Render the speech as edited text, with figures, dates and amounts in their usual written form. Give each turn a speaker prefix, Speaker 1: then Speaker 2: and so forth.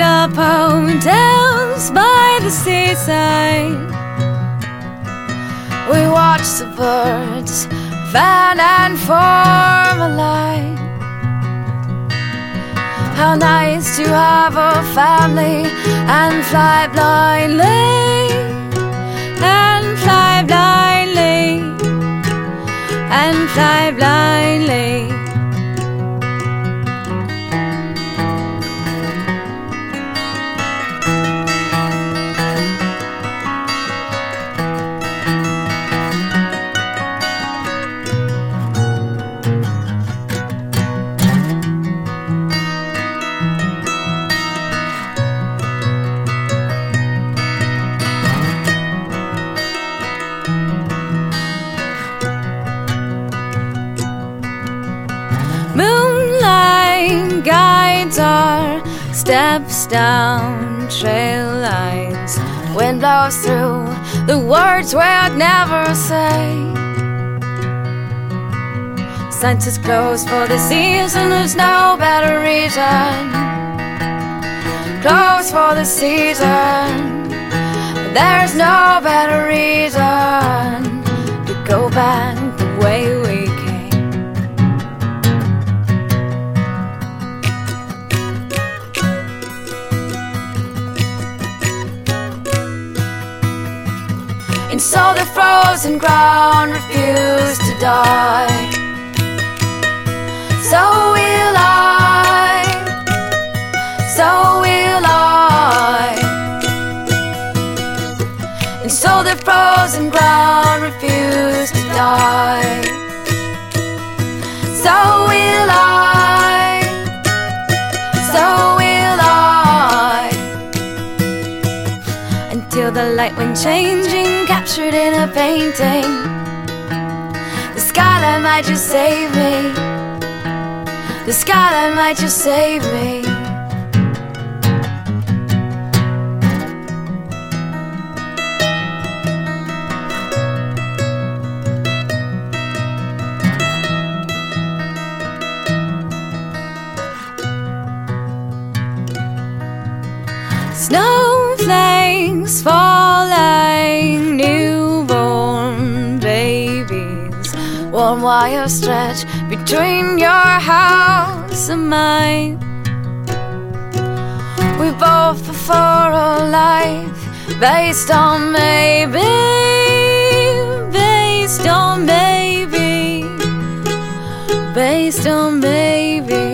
Speaker 1: up hotels by the seaside. We watch the birds fan and form a line. How nice to have a family and fly blindly, and fly blindly, and fly blindly. Moonlight guides our steps down trail lines. Wind blows through the words we'd never say. Science closed for the season, there's no better reason. Closed for the season, there's no better reason to go back the way we came. And so the frozen ground refused to die. So will I, so will I. And so the frozen ground refused to die. So will I, so will I. Until the light went changing, captured in a painting. The skyline might just save me. The skyline might just save me. Snowflakes falling, newborn babies, warm wire stretch between your house and mine. We both prefer a life based on maybe, based on maybe, based on maybe.